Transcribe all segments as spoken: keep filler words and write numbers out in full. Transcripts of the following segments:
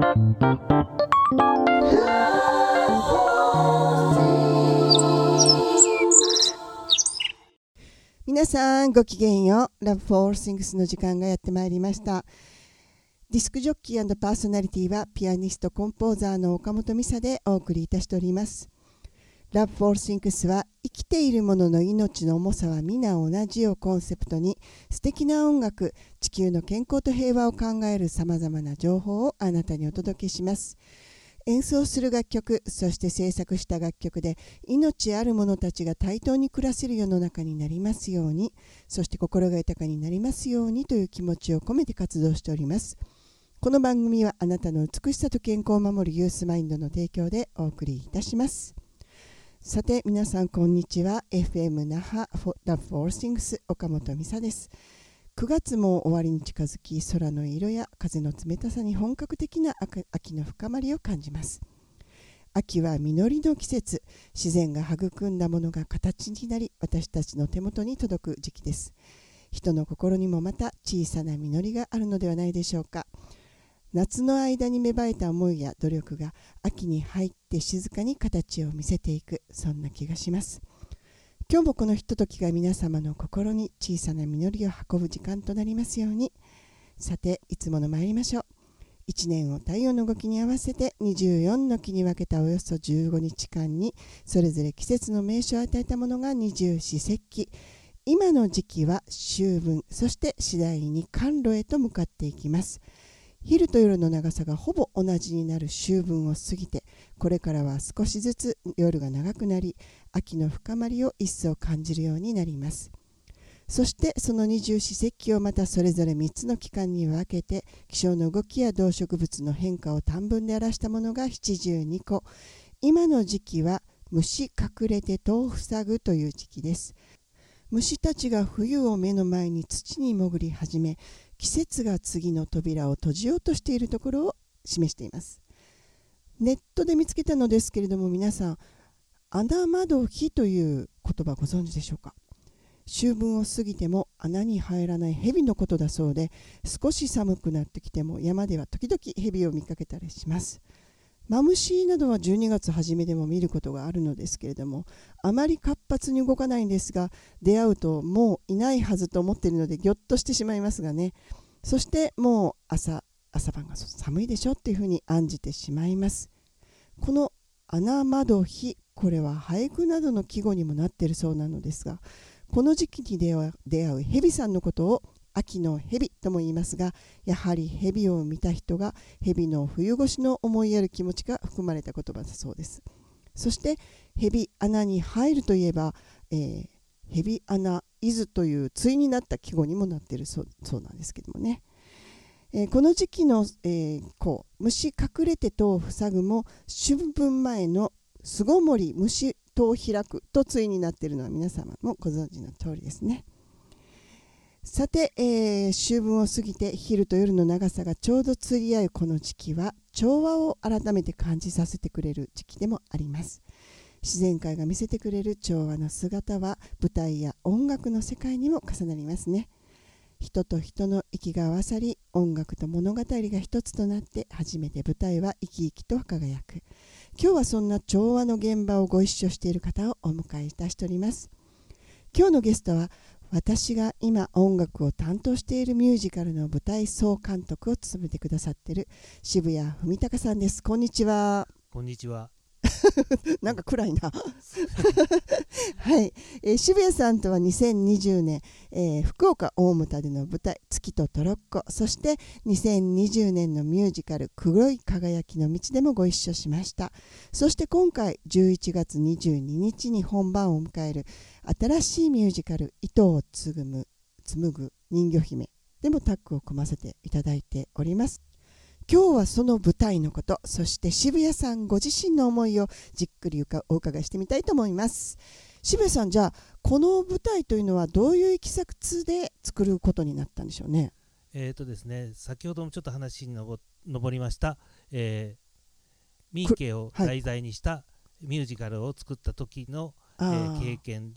皆さんごきげんよう。 Love for Things の時間がやってまいりました。ディスクジョッキー&パーソナリティはピアニストコンポーザーの岡本美沙でお送りいたしております。 Love for Things は生きているものの命の重さは皆同じをコンセプトに、素敵な音楽、地球の健康と平和を考えるさまざまな情報をあなたにお届けします。演奏する楽曲、そして制作した楽曲で命ある者たちが対等に暮らせる世の中になりますように、そして心が豊かになりますようにという気持ちを込めて活動しております。この番組はあなたの美しさと健康を守るユースマインドの提供でお送りいたします。さて皆さんこんにちは。 エフエム 那覇 Love for Things 岡本美沙です。くがつも終わりに近づき、空の色や風の冷たさに本格的な秋の深まりを感じます。秋は実りの季節、自然が育んだものが形になり、私たちの手元に届く時期です。人の心にもまた小さな実りがあるのではないでしょうか。夏の間に芽生えた思いや努力が秋に入って静かに形を見せていく、そんな気がします。今日もこのひとときが皆様の心に小さな実りを運ぶ時間となりますように。さていつもの参りましょう。いちねんを太陽の動きに合わせてにじゅうよんの期に分けたおよそじゅうごにちかんに、それぞれ季節の名称を与えたものが二十四節気。今の時期は秋分、そして次第に寒露へと向かっていきます。昼と夜の長さがほぼ同じになる秋分を過ぎて、これからは少しずつ夜が長くなり、秋の深まりを一層感じるようになります。そしてその二十四節気をまたそれぞれみっつの期間に分けて、気象の動きや動植物の変化を短文で表したものがななじゅうにこ。今の時期は虫隠れて戸を塞ぐという時期です。虫たちが冬を目の前に土に潜り始め、季節が次の扉を閉じようとしているところを示しています。ネットで見つけたのですけれども、皆さん穴窓火という言葉ご存知でしょうか。秋分を過ぎても穴に入らない蛇のことだそうで、少し寒くなってきても山では時々蛇を見かけたりします。マムシなどはじゅうにがつ初めでも見ることがあるのですけれども、あまり活発に動かないんですが、出会うともういないはずと思っているのでぎょっとしてしまいますがね。そしてもう朝朝晩が寒いでしょっていうふうに案じてしまいます。この穴窓火、これは俳句などの季語にもなっているそうなのですが、この時期に出会う、出会う蛇さんのことを秋の蛇とも言いますが、やはり蛇を見た人が蛇の冬越しの思いやる気持ちが含まれた言葉だそうです。そして蛇穴に入るといえば、えー、蛇穴伊豆という対になった季語にもなっているそう、そうなんですけどもね。えー、この時期の、えー、こう虫隠れて戸を塞ぐも、春分前の巣ごもり虫戸を開くと対になっているのは皆様もご存知の通りですね。さて、えー、秋分を過ぎて昼と夜の長さがちょうど釣り合うこの時期は、調和を改めて感じさせてくれる時期でもあります。自然界が見せてくれる調和の姿は舞台や音楽の世界にも重なりますね。人と人の息が合わさり、音楽と物語が一つとなって初めて舞台は生き生きと輝く。今日はそんな調和の現場をご一緒している方をお迎えいたしております。今日のゲストは、私が今音楽を担当しているミュージカルの舞台総監督を務めてくださっている渋谷文隆さんです。こんにちは。 こんにちは。 なんか暗いなはい、えー、渋谷さんとはにせんにじゅうねん、えー、福岡大牟田での舞台月とトロッコ、そしてにせんにじゅうねんのミュージカル黒い輝きの道でもご一緒しました。そして今回じゅういちがつにじゅうににちに本番を迎える新しいミュージカル糸を紡ぐ紡ぐ人魚姫でもタッグを組ませていただいております。今日はその舞台のこと、そして渋谷さんご自身の思いをじっくりお伺いしてみたいと思います。渋谷さん、じゃあこの舞台というのはどういういきさつで作ることになったんでしょうね。 えーとですね、先ほどもちょっと話に上りました、えー、ミーケを題材にしたミュージカルを作った時の、えー、経験で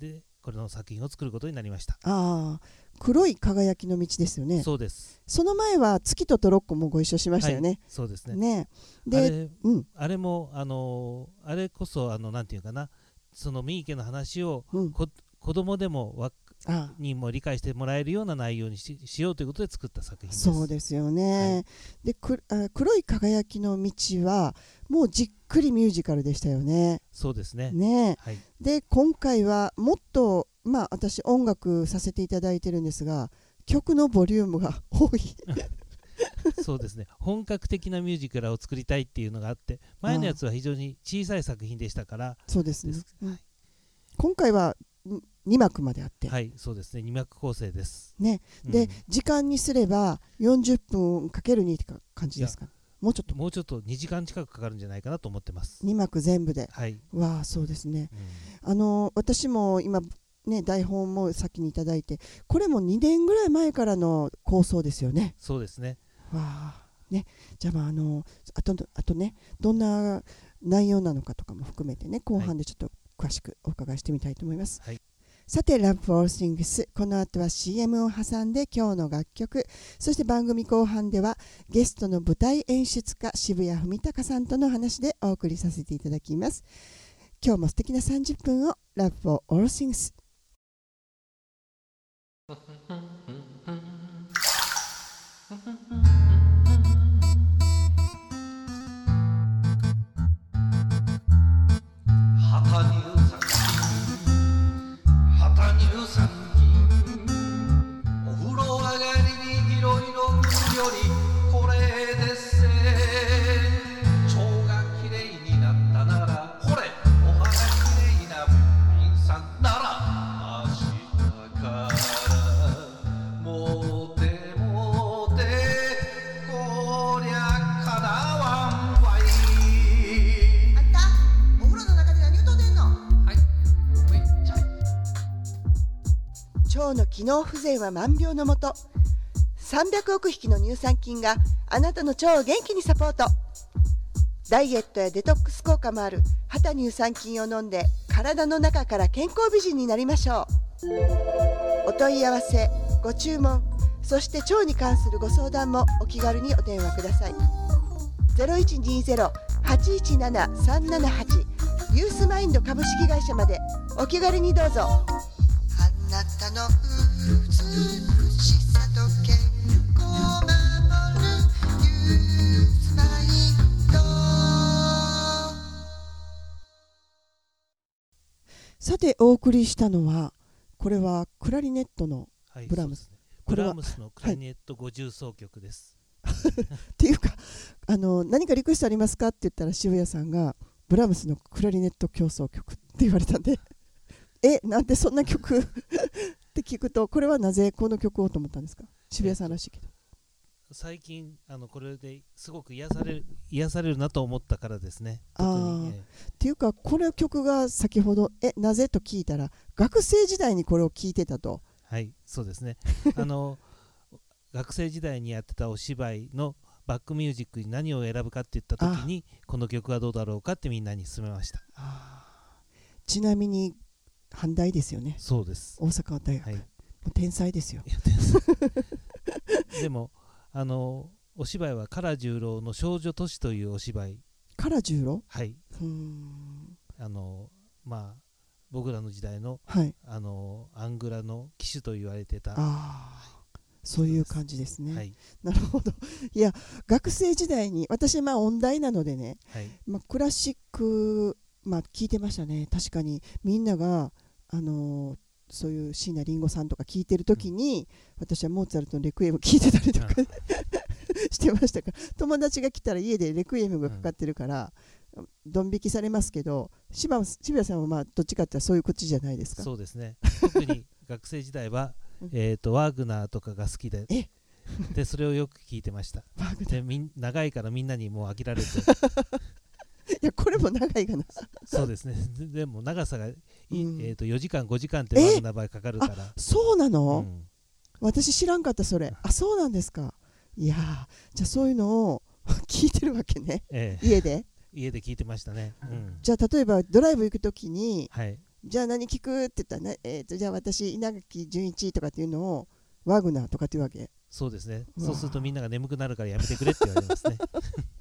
これの作品を作ることになりました。 ああ、黒い輝きの道ですよね。 そうです。 その前は月とトロッコもご一緒しましたよね。 はい、そうですね。 ねで、 あれ、 うん、 あれもあのあれこそあのなんていうかな、その三池の話を、うん、こ子供でもわあにも理解してもらえるような内容に し, しようということで作った作品です。 そうですよね。はい、でくあ黒い輝きの道はもうじっくりミュージカルでしたよね。 そうですね。 ね、 はい、 で今回はもっと、まあ、私音楽させていただいてるんですが、曲のボリュームが多いそうですね。本格的なミュージカルを作りたいっていうのがあって、前のやつは非常に小さい作品でしたから。 そうですね。はい、今回はにまくまであって、 はい、そうですね。にまく構成です。 ね、で、うん、時間にすればよんじゅっぷんかけるにって感じですか。もうちょっともうちょっとにじかん近くかかるんじゃないかなと思ってます。 にまく全部で。 はい。 わあ、そうですね。うん、あの私も今ね、台本も先にいただいて、これもにねんぐらい前からの構想ですよね。 そうですね。 わあ、ね、じゃあ、まあ、あのあとあとね、どんな内容なのかとかも含めてね、後半でちょっと詳しくお伺いしてみたいと思います。はい、さて Love for Things、 この後は シーエム を挟んで今日の楽曲、そして番組後半ではゲストの舞台演出家渋谷文隆さんとの話でお送りさせていただきます。今日も素敵なさんじゅっぷんを Love for All Things。腸の機能不全は万病のもと。さんびゃくおく匹の乳酸菌があなたの腸を元気にサポート。ダイエットやデトックス効果もあるハタ乳酸菌を飲んで、体の中から健康美人になりましょう。お問い合わせ、ご注文、そして腸に関するご相談もお気軽にお電話ください。 ゼロいちにゼロ はちいちなな さんななはち ユースマインド株式会社までお気軽にどうぞ。あなたの美しさと健康を守るユースマインド。さてお送りしたのは、これはクラリネットのブラームス、 はい、ね、ブラームスのクラリネットご重奏曲です、 はい、っていうか、あの何かリクエストありますかって言ったら渋谷さんがブラームスのクラリネット協奏曲って言われたんでえ、なんでそんな曲って聞くと、これはなぜこの曲をと思ったんですか。渋谷さんらしいけど、 最近あのこれですごく癒される癒されるなと思ったからですね。特に、 えー、っていうか、この曲が先ほどえなぜと聞いたら、学生時代にこれを聴いてたと。 はい、そうですねあの学生時代にやってたお芝居のバックミュージックに何を選ぶかって言った時に、この曲はどうだろうかってみんなに勧めました。 あ、ちなみに阪大ですよね。 そうです、 大阪大学、はい、もう天才ですよ。 いや天才でもあのお芝居は唐十郎の少女都市というお芝居。 唐十郎、 はい、うーん、あのまあ僕らの時代の、はい、あのアングラの騎手と言われてた。 あ、そういう感じですね。はい、なるほど。いや、学生時代に私、まあ音大なのでね、はい、まあ、クラシック、まあ、聞いてましたね。確かにみんなが、あのー、そういう椎名林檎さんとか聞いてる時に、うん、私はモーツァルトのレクイエム聞いてたりとか、うん、してましたから、友達が来たら家でレクイエムがかかってるから、うん、ドン引きされますけど、柴谷さんはまあどっちかっていうとそういうこっちじゃないですか。 そうですね。特に学生時代はえとワーグナーとかが好きで、でそれをよく聞いてました。でみん長いからみんなにもう飽きられていや、これも長いかな。 そうですね。でも長さが、うん、えー、とよじかんごじかんってワーグナー場合かかるから。 そうなの、うん、私知らんかったそれ。あ、そうなんですか。いや、じゃあそういうのを聞いてるわけね、ええ、家で家で聞いてましたね、うん、 じゃあ例えばドライブ行くときに、はい、 じゃあ何聞くって言ったら、ねえー、とじゃあ私稲垣潤一とかっていうのをワグナーとかっていうわけ。 そうですね。そうするとみんなが眠くなるからやめてくれって言われますね。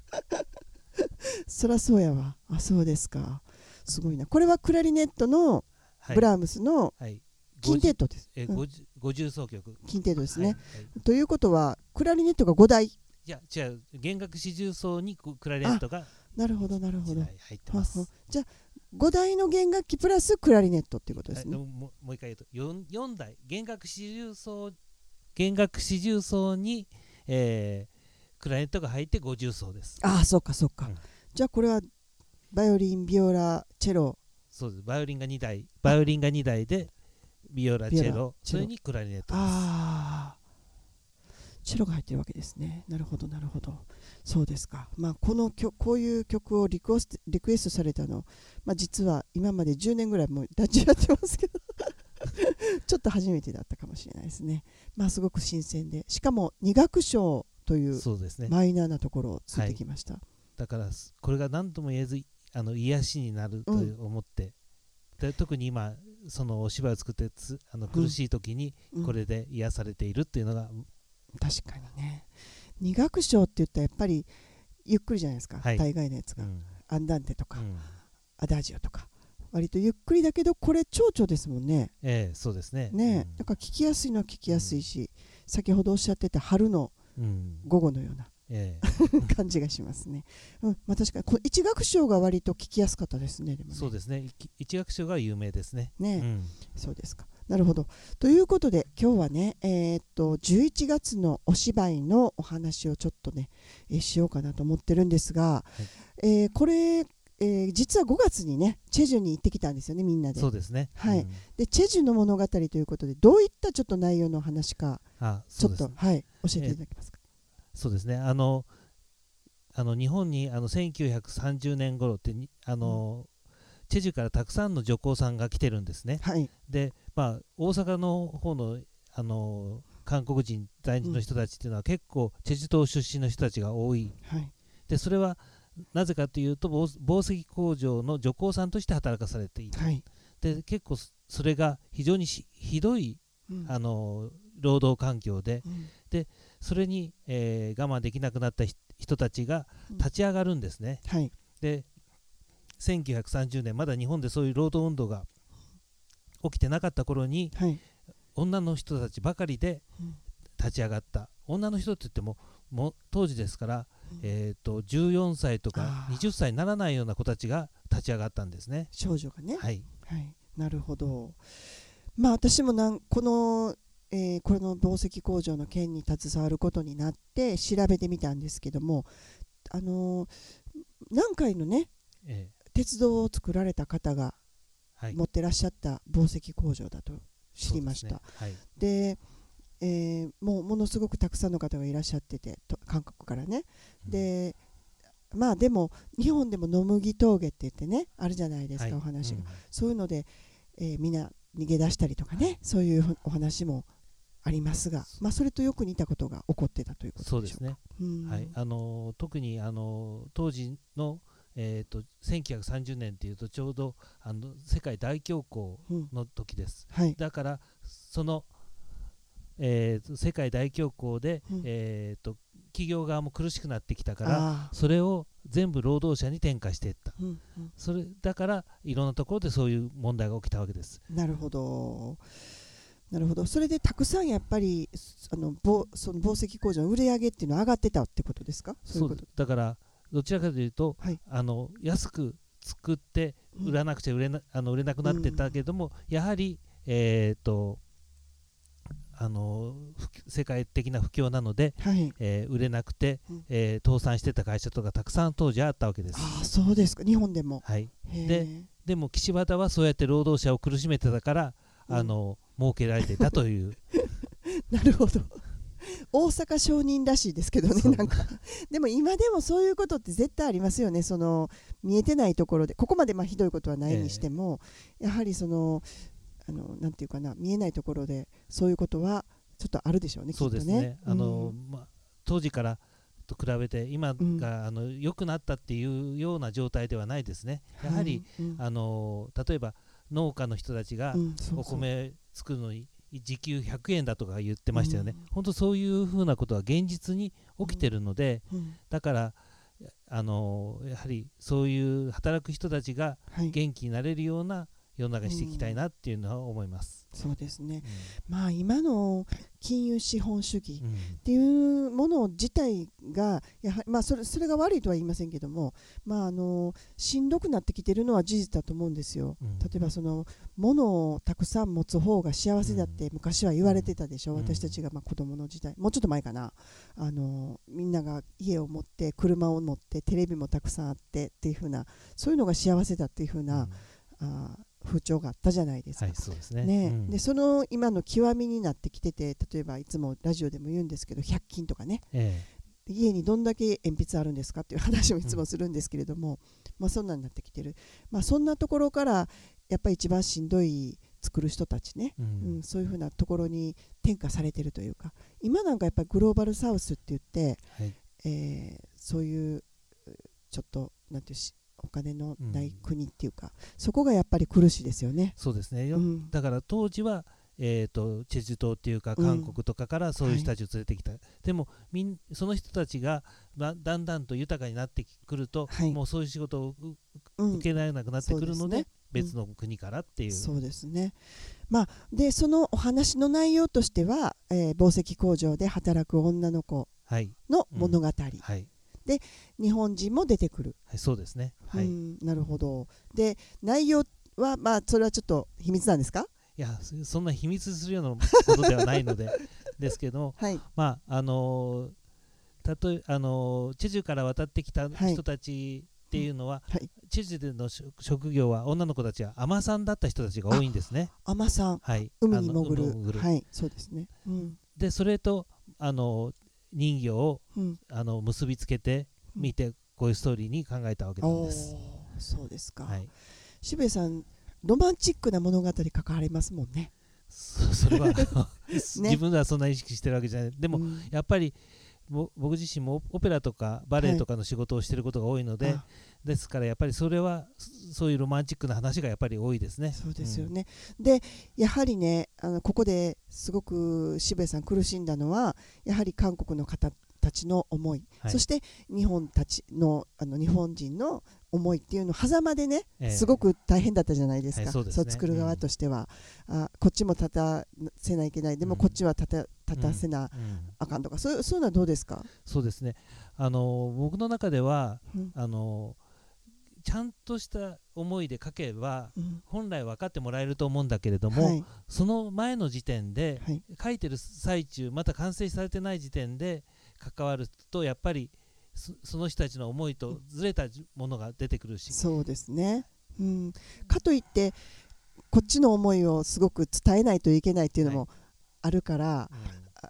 そらそうやわ。あ、そうですか。すごいな。これはクラリネットのブラームスのキンテッドです。 はいはい、ごじゅう奏曲。 キンテッドですね、はいはい。ということはクラリネットがごだい。いや違う、弦楽四重奏にクラリネットがなるほどなるほど入ってます。 ははじゃあごだいの弦楽器プラスクラリネットっていうことですね。 も, もう一回言うと 4, よんだい弦楽四重奏弦楽四重奏に、えー、クラリネットが入ってご重奏です。 ああそうかそうか、うん、じゃあこれはバイオリンビオラチェロ。 そうです。バイオリンがにだいバイオリンがにだいでビオラチェロそれにクラリネットです。 ああチェロが入ってるわけですね。なるほどなるほど。そうですか。まあこの曲こういう曲をリクエストリクエストされたの、まあ、実は今までじゅうねんぐらいもうラジオやってますけどちょっと初めてだったかもしれないですね。まあすごく新鮮で、しかもに楽章というマイナーなところをついてきました、 はい、だからこれが何とも言えずあの癒しになると思って、うん、で特に今そのお芝居を作ってつあの苦しい時にこれで癒されているっていうのが、うんうん、 確かにね。に楽章って言ったらやっぱりゆっくりじゃないですか、はい、大概のやつが、うん、アンダンテとか、うん、アダジオとか割とゆっくりだけどこれ蝶々ですもんね。 ええそうですね。 ね、うん、だから聞きやすいのは聞きやすいし、うん、先ほどおっしゃってた春の午後のような、うんええ、感じがしますね。うんまあ、確かにこ一楽章が割と聞きやすかったですね。でもねそうですね。一楽章が有名ですね。 ね、うん、そうですか。なるほど。ということで今日はね、えー、っとじゅういちがつのお芝居のお話をちょっとね、えー、しようかなと思ってるんですが、はいえー、これ、えー、実はごがつにねチェジュに行ってきたんですよね、みんなで。 そうですね、 はいうん、でチェジュの物語ということでどういったちょっと内容の話かあちょっと、はい、教えていただけますか。 えー、そうですね。あのあの日本にあのせんきゅうひゃくさんじゅうねん頃ってあの、うんチェジュからたくさんの女工さんが来てるんですね、 はい、 で、まあ、大阪の方の、あの韓国人在日の人たちっていうのは、うん、結構チェジュ島出身の人たちが多い、はい、でそれはなぜかというと紡績工場の女工さんとして働かされている、はい、で結構それが非常にひどい、うん、あの労働環境で、うん、でそれに、えー、我慢できなくなった人たちが立ち上がるんですね、うんはい、でせんきゅうひゃくさんじゅうねんまだ日本でそういう労働運動が起きてなかった頃に、はい、女の人たちばかりで立ち上がった、うん、女の人って言っても、もう当時ですから、うんえー、とじゅうよんさいとかはたちにならないような子たちが立ち上がったんですね。 少女がね、 はいはい、なるほど。まあ私もなんこの、えー、これの紡績工場の件に携わることになって調べてみたんですけども、あのー、南海のね、ええ鉄道を作られた方が持ってらっしゃった紡績工場だと知りました。で、えー、もうものすごくたくさんの方がいらっしゃっててと韓国からね、うん、でまあでも日本でも野麦峠って言ってねあるじゃないですか、はい、お話が、うん、そういうので、えー、みんな逃げ出したりとかね、はい、そういうお話もありますが、まあ、それとよく似たことが起こってたということでしょうか。そうですね、 うんはい、あの特にあの当時のえー、とせんきゅうひゃくさんじゅうねんというとちょうどあの世界大恐慌の時です、うんはい、だからその、えー、世界大恐慌で、うんえー、と企業側も苦しくなってきたからそれを全部労働者に転嫁していった、うんうん、それだからいろんなところでそういう問題が起きたわけです。 なるほどなるほど。それでたくさんやっぱりあのその紡績工場の売り上げっていうのは上がってたってことですか。 そういうことだからどちらかというと、はい、あの安く作って売らなくちゃ売れな、うん、あの売れなくなってたけども、うん、やはり、えー、とあの世界的な不況なので、はいえー、売れなくて、うんえー、倒産してた会社とかたくさん当時あったわけです。 ああそうですか。日本でも、 はい、で, でも岸和田はそうやって労働者を苦しめてたから、うん、あの儲けられていたというなるほど大阪商人らしいですけどね。なんかでも今でもそういうことって絶対ありますよね。その見えてないところでここまでまあひどいことはないにしても、えー、やはりそのあのなんていうかな見えないところでそういうことはちょっとあるでしょうね。 そうですね。きっとねあの、うんまあ、当時からと比べて今が、うん、あの良くなったっていうような状態ではないですね。やはり、はいうん、あの例えば農家の人たちがお米作るのに時給ひゃくえんだとか言ってましたよね、うん、本当そういうふうなことは現実に起きてるので、うんうん、だからあのやはりそういう働く人たちが元気になれるような世の中にしていきたいなっていうのは思います、 うん、そうですね、うん、まあ今の金融資本主義っていうもの自体がやはり、まあ、それ、それが悪いとは言いませんけども、まあ、あのしんどくなってきてるのは事実だと思うんですよ、うん、例えばその物をたくさん持つ方が幸せだって昔は言われてたでしょ、うん、私たちがまあ子供の時代、もうちょっと前かな、あのみんなが家を持って車を持ってテレビもたくさんあってっていう風な、そういうのが幸せだっていう風な、うん、あ風潮があったじゃないですか、 はい、そうですね、 ね、 うん、 でその今の極みになってきてて、例えばいつもラジオでも言うんですけどひゃく均とかね、ええ、家にどんだけ鉛筆あるんですかっていう話をいつもするんですけれども、うん、まあ、そんなになってきてる、まあ、そんなところからやっぱり一番しんどい作る人たちね、うんうん、そういうふうなところに転嫁されてるというか、今なんかやっぱりグローバルサウスって言って、はい、えー、そういうちょっとなんていうしお金のない国っていうか、うん、そこがやっぱり苦しいですよね。 そうですね、うん、だから当時は、えー、とチェジュ島っていうか韓国とかからそういう人たちを連れてきた、うん、はい、でもみんその人たちがだんだんと豊かになってくると、はい、もうそういう仕事を、うん、受けられなくなってくるので、ね、別の国からっていう、 そうですね、まあ、でそのお話の内容としては、えー、紡績工場で働く女の子の物語、はい、うん、はい、で日本人も出てくる、 はい、そうですね、はい、 うん、なるほど。で内容は、まあ、それはちょっと秘密なんですか？ いや、そんな秘密するようなことではないのでですけど、はい、まああのたとえあのチェジュから渡ってきた人たちっていうのは、はい、チェジュでの職業は女の子たちは海女さんだった人たちが多いんですね。 海女さん、はい、海に潜る、潜る、はい、そうですね、うん、 でそれとあの人魚を、うん、あの結びつけて見て、うん、こういうストーリーに考えたわけなんです。 そうですか、はい、渋谷さんロマンチックな物語書かれますもんね。 そ, それは、ね、自分ではそんな意識してるわけじゃない。でも、うん、やっぱり僕自身もオペラとかバレエとかの仕事をしていることが多いので、はい、ですからやっぱりそれはそういうロマンチックな話がやっぱり多いですね。 そうですよね、うん、でやはりね、あのここですごく渋谷さん苦しんだのはやはり韓国の方たちの思い、はい、そして日本たちの、あの日本人の思いっていうの狭間でね、えー、すごく大変だったじゃないですか、はい、そうですね、そう作る側としては、うん、あこっちも立たせないといけない、でもこっちは立た、立たせなあかんとか、うん、そう、そういうのはどうですか？ そうですね、あの僕の中では、うん、あのちゃんとした思いで書けば、うん、本来分かってもらえると思うんだけれども、はい、その前の時点で、はい、書いてる最中また完成されてない時点で関わるとやっぱりその人たちの思いとずれたものが出てくるし、 そうですね、うん、かといってこっちの思いをすごく伝えないといけないっていうのもあるから、はい、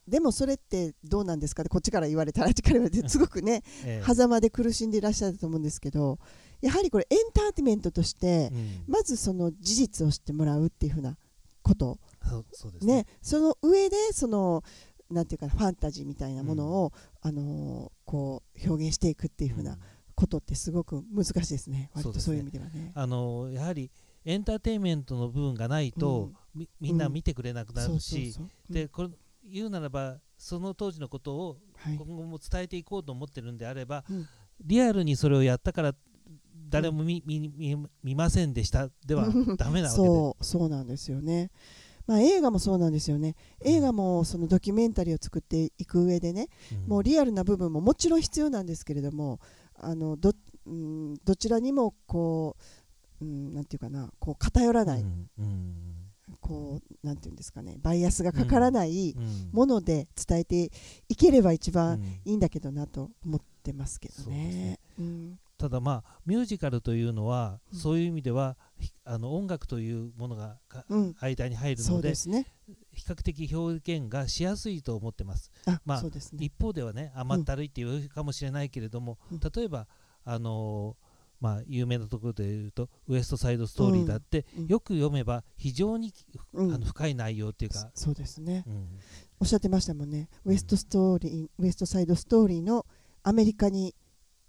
うん、でもそれってどうなんですかね、こっちから言われたらあっちから言われてすごくね、えー、狭間で苦しんでいらっしゃると思うんですけど、やはりこれエンターテインメントとして、うん、まずその事実を知ってもらうっていうふうなこと、 そう、そうですね、 ね、その上でそのなんていうかファンタジーみたいなものを、うん、あのー、こう表現していくっていう風なことってすごく難しいですね、割とそういう意味ではね。 あのー、やはりエンターテインメントの部分がないと、うん、み, みんな見てくれなくなるし、でこれ言うならばその当時のことを今後も伝えていこうと思ってるんであれば、はい、リアルにそれをやったから誰も 見,、うん、見, 見, 見ませんでしたではダメなわけでそうそうなんですよね。まあ、映画もそうなんですよね。映画もそのドキュメンタリーを作っていく上でね、うん、もうリアルな部分ももちろん必要なんですけれども、あの ど, うん、どちらにもこう、うん、なんていうかな、こう偏らない、うんうん、こうなんていうんですかね、バイアスがかからないもので伝えていければ一番いいんだけどなと思ってますけどね。うん、 ただまあミュージカルというのは、うん、そういう意味ではあの音楽というものが、うん、間に入るの で, そうですね、比較的表現がしやすいと思ってます。あ、まあ、そうですね、一方ではね甘ったるいっていうかもしれないけれども、うん、例えばあのーまあ、有名なところでいうとウエストサイドストーリーだって、うん、よく読めば非常に、うん、あの深い内容っていうか、 そうですね、うん、おっしゃってましたもんね、ウエストストーリー、ウエストサイドストーリーのアメリカに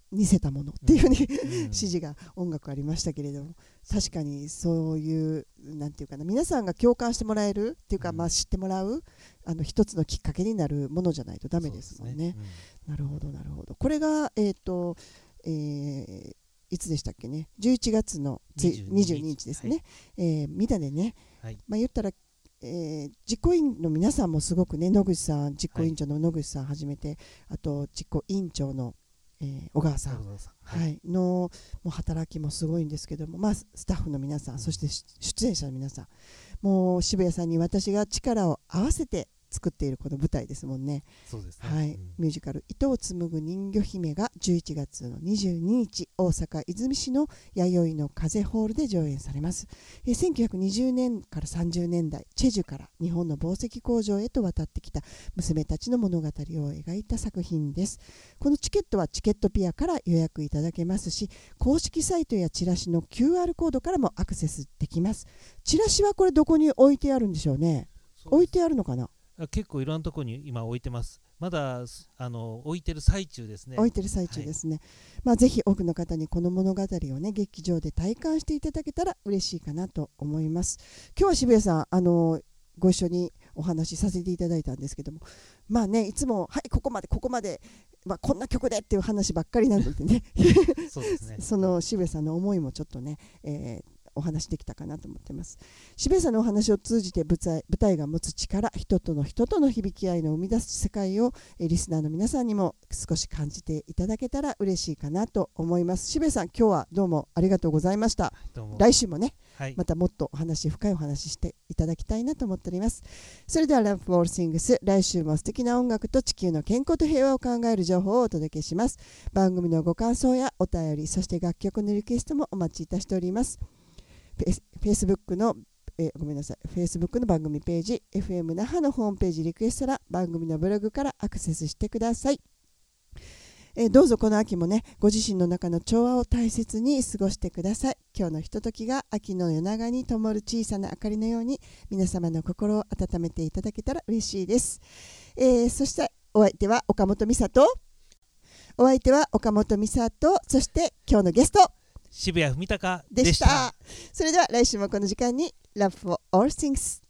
似せたものっていうふうに、 うん、 指示が音楽ありましたけれども、確かにそういうなんていうかな、皆さんが共感してもらえるっていうか、うん、まあ、知ってもらうあの一つのきっかけになるものじゃないとダメですもんね。ね、うん、なるほどなるほど。これがえっ、ー、と、えー、いつでしたっけね、じゅういちがつのにじゅうににちですね、はい、えー、みだでね、はい、まあ、言ったらえー、実行委員の皆さんもすごくね、野口さん、実行委員長の野口さんはじめて、はい、あと実行委員長の、えー、小川さん、さん、はいはい、のもう働きもすごいんですけども、まあ、スタッフの皆さん、うん、そして出演者の皆さん、もう渋谷さんに私が力を合わせて作っているこの舞台ですもんね。 そうですね、 はい、うん、ミュージカル糸を紡ぐ人魚姫がじゅういちがつのにじゅうににち、大阪泉市の弥生の風ホールで上演されます。えー、せんきゅうひゃくにじゅうねんからさんじゅうねんだい、チェジュから日本の紡績工場へと渡ってきた娘たちの物語を描いた作品です。このチケットはチケットピアから予約いただけますし、公式サイトやチラシの キューアール コードからもアクセスできます。チラシはこれどこに置いてあるんでしょうね。置いてあるのかな。 結構いろんなところに今置いてます。まだあの置いてる最中ですね。 置いてる最中ですね。はい、まあ、ぜひ多くの方にこの物語をね、劇場で体感していただけたら嬉しいかなと思います。今日は渋谷さん、あのご一緒にお話しさせていただいたんですけども、まあね、いつもはいここまでここまで、まあ、こんな曲でっていう話ばっかりなのでねそうですねその渋谷さんの思いもちょっとね、えーお話できたかなと思ってます。渋谷さんのお話を通じて舞台、舞台が持つ力、人との人との響き合いの生み出す世界をリスナーの皆さんにも少し感じていただけたら嬉しいかなと思います。渋谷さん、今日はどうもありがとうございました。来週もね、はい、またもっとお話、深いお話していただきたいなと思っております。それでは Love for Things、 来週も素敵な音楽と地球の健康と平和を考える情報をお届けします。番組のご感想やお便り、そして楽曲のリクエストもお待ちいたしております。Facebook の、えー、ごめんなさい、Facebook の番組ページ、エフエム 那覇のホームページリクエスト欄、番組のブログからアクセスしてください。えー、どうぞこの秋もね、ご自身の中の調和を大切に過ごしてください。今日のひとときが秋の夜長に灯る小さな明かりのように、皆様の心を温めていただけたら嬉しいです。えー、そしてお相手は岡本美里、お相手は岡本美里、そして今日のゲスト渋谷文隆でした。それでは来週もこの時間に Love for All Things